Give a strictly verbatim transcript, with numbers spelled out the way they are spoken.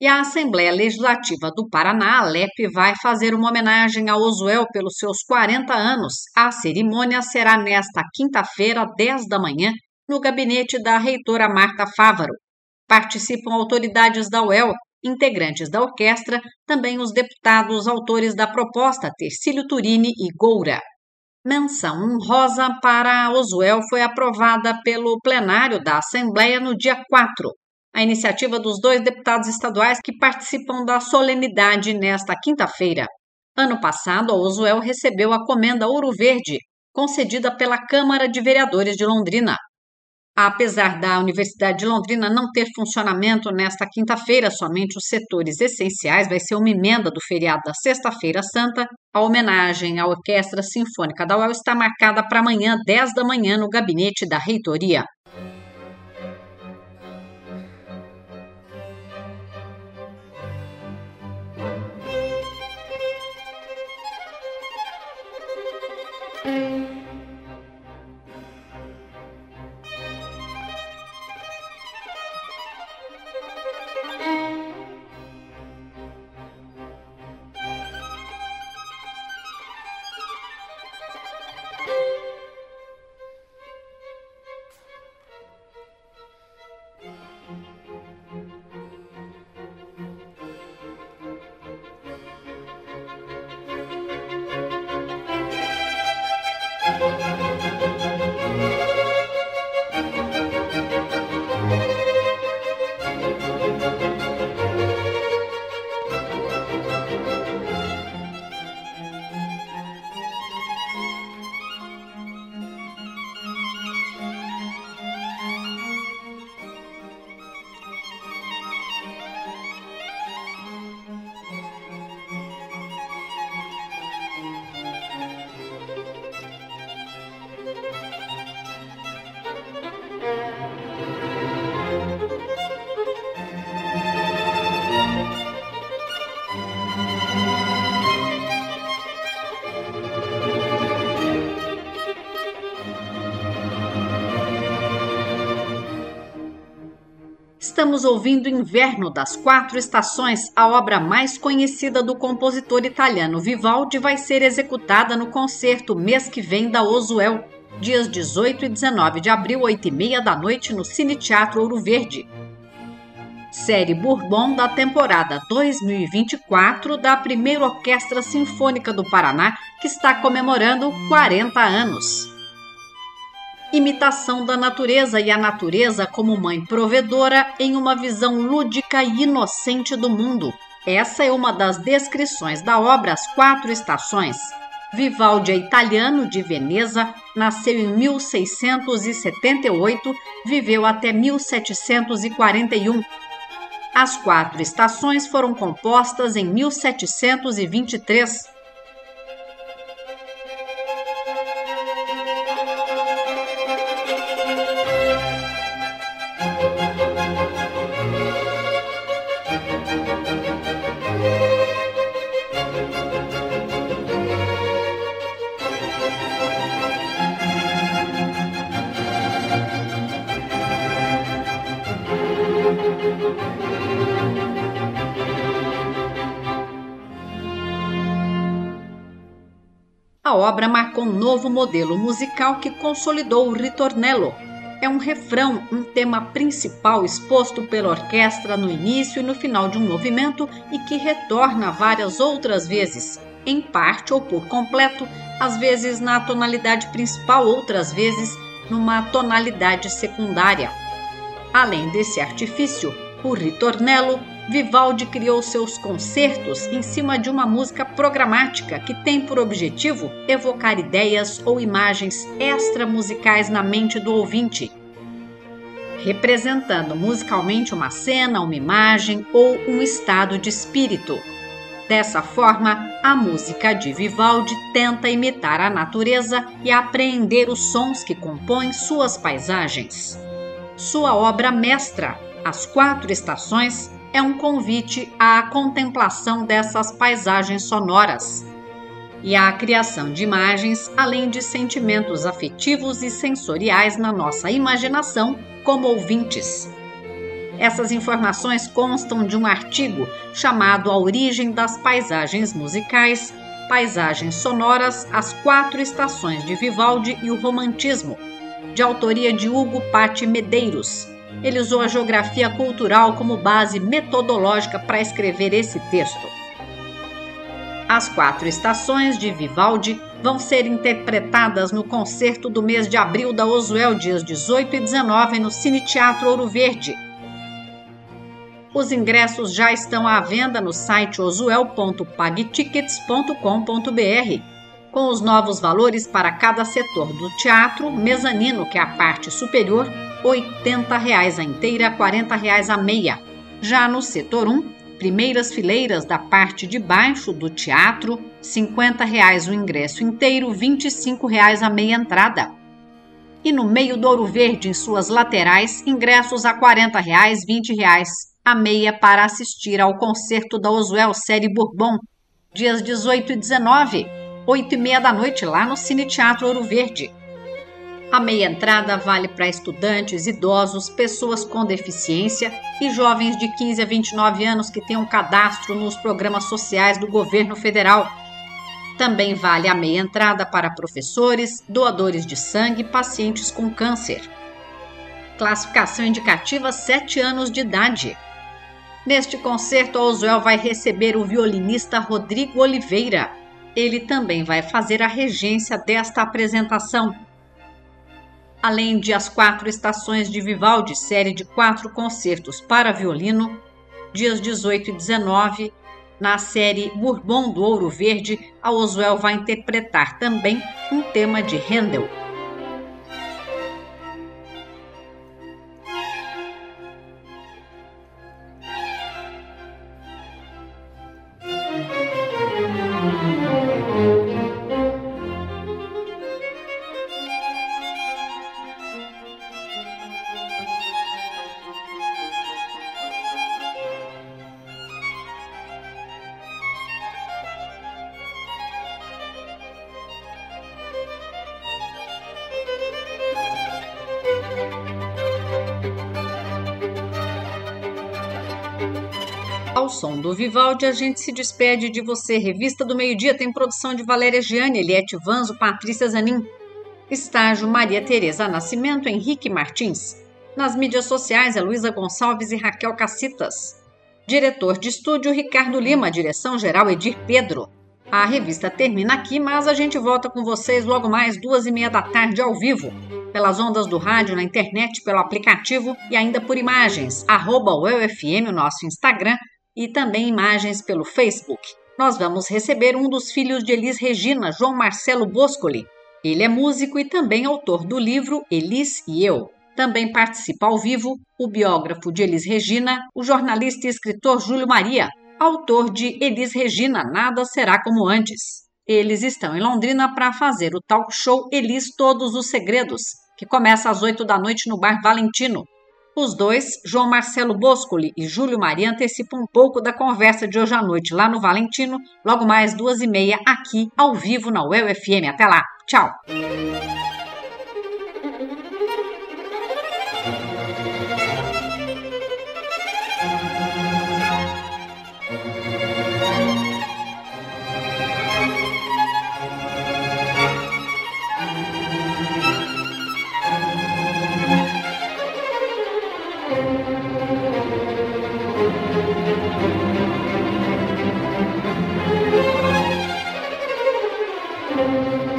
E a Assembleia Legislativa do Paraná, a ALEP, vai fazer uma homenagem a Ozuel pelos seus quarenta anos. A cerimônia será nesta quinta-feira, dez da manhã, no gabinete da reitora Marta Fávaro. Participam autoridades da U E L, integrantes da orquestra, também os deputados autores da proposta, Tercílio Turini e Goura. Menção honrosa para Ozuel foi aprovada pelo plenário da Assembleia no dia quatro. A iniciativa dos dois deputados estaduais que participam da solenidade nesta quinta-feira. Ano passado, a Ozuel recebeu a Comenda Ouro Verde, concedida pela Câmara de Vereadores de Londrina. Apesar da Universidade de Londrina não ter funcionamento nesta quinta-feira, somente os setores essenciais, vai ser uma emenda do feriado da Sexta-feira Santa. A homenagem à Orquestra Sinfônica da U E L está marcada para amanhã, dez da manhã, no gabinete da reitoria. Estamos ouvindo Inverno das Quatro Estações, a obra mais conhecida do compositor italiano Vivaldi, vai ser executada no concerto mês que vem da Ozuel, dias dezoito e dezenove de abril, oito e meia da noite, no Cine Teatro Ouro Verde. Série Bourbon da temporada dois mil e vinte e quatro da Primeira Orquestra Sinfônica do Paraná, que está comemorando quarenta anos. Imitação da natureza e a natureza como mãe provedora em uma visão lúdica e inocente do mundo. Essa é uma das descrições da obra As Quatro Estações. Vivaldi é italiano de Veneza, nasceu em mil seiscentos e setenta e oito, viveu até mil setecentos e quarenta e um. As Quatro Estações foram compostas em mil setecentos e vinte e três. A obra marcou um novo modelo musical que consolidou o ritornello. É um refrão, um tema principal exposto pela orquestra no início e no final de um movimento e que retorna várias outras vezes, em parte ou por completo, às vezes na tonalidade principal, outras vezes numa tonalidade secundária. Além desse artifício, o ritornello, Vivaldi criou seus concertos em cima de uma música programática que tem por objetivo evocar ideias ou imagens extramusicais na mente do ouvinte, representando musicalmente uma cena, uma imagem ou um estado de espírito. Dessa forma, a música de Vivaldi tenta imitar a natureza e apreender os sons que compõem suas paisagens. Sua obra mestra, As Quatro Estações, é um convite à contemplação dessas paisagens sonoras e à criação de imagens, além de sentimentos afetivos e sensoriais na nossa imaginação como ouvintes. Essas informações constam de um artigo chamado A Origem das Paisagens Musicais, Paisagens Sonoras, as Quatro Estações de Vivaldi e o Romantismo, de autoria de Hugo Patti Medeiros. Ele usou a geografia cultural como base metodológica para escrever esse texto. As Quatro Estações de Vivaldi vão ser interpretadas no concerto do mês de abril da Ozuel, dias dezoito e dezenove, no Cine Teatro Ouro Verde. Os ingressos já estão à venda no site ozuel ponto pagtickets ponto com ponto br, com os novos valores para cada setor do teatro. Mezanino, que é a parte superior, oitenta reais a inteira, quarenta reais a meia. Já no setor um, primeiras fileiras da parte de baixo do teatro, cinquenta reais o ingresso inteiro, vinte e cinco reais a meia entrada. E no meio do Ouro Verde, em suas laterais, ingressos a quarenta reais, vinte reais a meia para assistir ao concerto da Ozuel série Bourbon, dias dezoito e dezenove, oito e meia da noite, lá no Cine Teatro Ouro Verde. A meia entrada vale para estudantes, idosos, pessoas com deficiência e jovens de quinze a vinte e nove anos que tenham cadastro nos programas sociais do governo federal. Também vale a meia entrada para professores, doadores de sangue e pacientes com câncer. Classificação indicativa sete anos de idade. Neste concerto, a Ozuel vai receber o violinista Rodrigo Oliveira. Ele também vai fazer a regência desta apresentação. Além de As Quatro Estações de Vivaldi, série de quatro concertos para violino, dias dezoito e dezenove, na série Bourbon do Ouro Verde, a Ozuel vai interpretar também um tema de Handel. Ao som do Vivaldi, a gente se despede de você. Revista do Meio-Dia tem produção de Valéria Gianni, Eliette Vanzo, Patrícia Zanin. Estágio Maria Tereza Nascimento, Henrique Martins. Nas mídias sociais, é Luísa Gonçalves e Raquel Cacitas. Diretor de estúdio, Ricardo Lima. Direção-geral, Edir Pedro. A revista termina aqui, mas a gente volta com vocês logo mais duas e meia da tarde ao vivo, pelas ondas do rádio, na internet, pelo aplicativo e ainda por imagens, arroba U E L F M, o nosso Instagram, e também imagens pelo Facebook. Nós vamos receber um dos filhos de Elis Regina, João Marcelo Boscoli. Ele é músico e também autor do livro Elis e Eu. Também participa ao vivo o biógrafo de Elis Regina, o jornalista e escritor Júlio Maria, autor de Elis Regina, Nada Será Como Antes. Eles estão em Londrina para fazer o talk show Elis Todos os Segredos, que começa às oito da noite no Bar Valentino. Os dois, João Marcelo Boscoli e Júlio Maria, antecipam um pouco da conversa de hoje à noite lá no Valentino, logo mais duas e meia aqui, ao vivo na U E L F M. Até lá, tchau! Thank you.